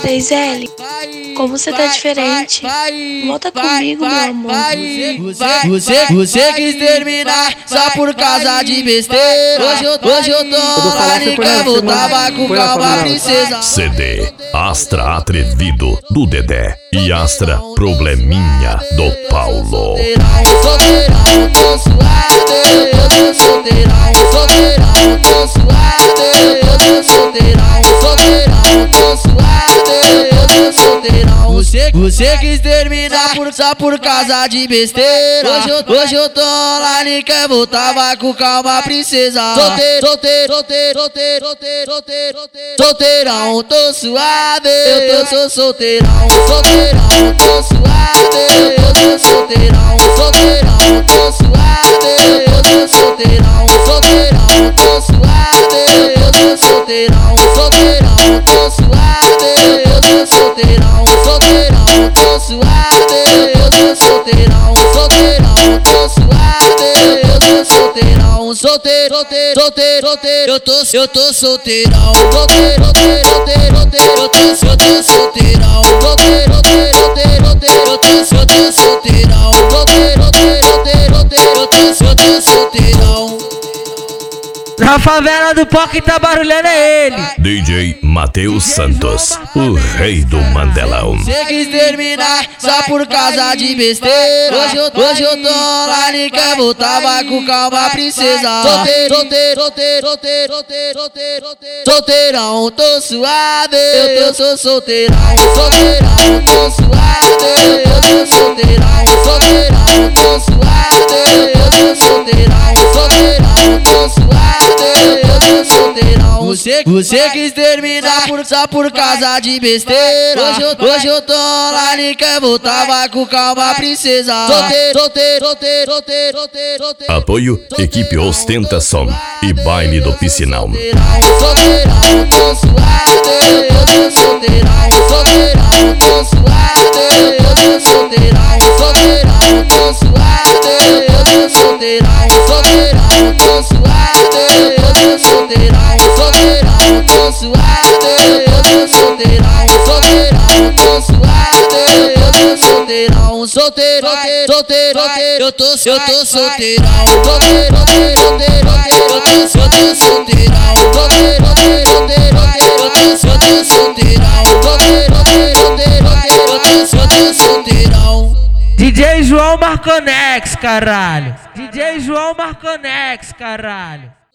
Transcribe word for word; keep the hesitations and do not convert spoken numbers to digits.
três L, como você tá diferente. Volta comigo, meu amor. Você, você, você quis terminar só por causa de besteira. Hoje eu, hoje eu tô lá, ninguém voltava com calma, princesa. C D Astra Atrevido do Dedé e Astra Probleminha do Paulo. Solteirão, tô suave, eu tô solteirão. Solteirão, tô suave, eu tô solteirão. Solteirão, tô suave, eu tô solteirão. Você, você quis terminar por, só por causa de besteira. Hoje eu, hoje eu tô lá, ninguém voltava com calma, princesa. Solteiro, solteiro, solteiro, solteiro, solteiro, solteiro, solteiro. Solteirão, tô suave, eu tô solteirão. Solteirão, tô suave, eu tô solteirão. Solteirão, tô suave, eu tô solteirão. Solteirão, tô suave, eu tô solteirão. Solteirão, tô suave, eu tô solteirão. Solteirão, tô suave, eu tô solteirão. Solteirão, tô suave, eu tô solteirão. Solteiro, solteiro, solteiro, solteiro, eu tô, eu tô solteirão. Solteiro, solteiro, solteiro, solteiro, eu tô, eu tô solteirão. Solteiro, solteiro, solteiro, solteiro, eu tô, eu tô solteirão. Solteiro, solteiro, solteiro, solteiro, eu tô, eu tô solteirão. Na favela do pó que tá barulhando é ele, D J Matheus Santos, o rei do Mandelão. Você quis terminar só por causa de besteira. Hoje eu, hoje eu tô lá, ninguém voltava com calma, princesa. Solteiro, solteiro, solteiro, solteiro, solteiro, solteiro, solteiro. Solteirão, tô suave, eu tô solteirão. Solteirão, tô suave, eu tô solteirão. Solteirão, tô suave, eu tô solteirão. Solteirão, tô suave, eu tô solteirão. Você, você quis terminar por, só por causa de besteira. Hoje eu, hoje eu tô lá, ninguém voltava com calma, princesa. Solteiro, solteiro, solteiro, solteiro, solteiro, solteiro. Apoio Equipe Ostentação e Baile do Piscinão. Solteirão, tô suave, eu tô solteirão. Solteirão, tô suave, eu tô solteirão. Solteirão, tô suave, eu tô solteirão. Solteirão, tô suave, eu tô solteirão. Solteirão, tô suave, eu tô solteirão. Solteirão, tô suave, eu tô solteirão. Solteiro, solteiro, solteiro, eu tô, eu tô solteirão. Solteiro, solteiro, solteiro, eu tô, eu tô solteirão. Solteiro, solteiro, solteiro, eu tô, eu tô solteirão. Solteiro, solteiro, solteiro, eu tô, eu tô solteirão. D J João Marconex, caralho. D J João Marconex, caralho.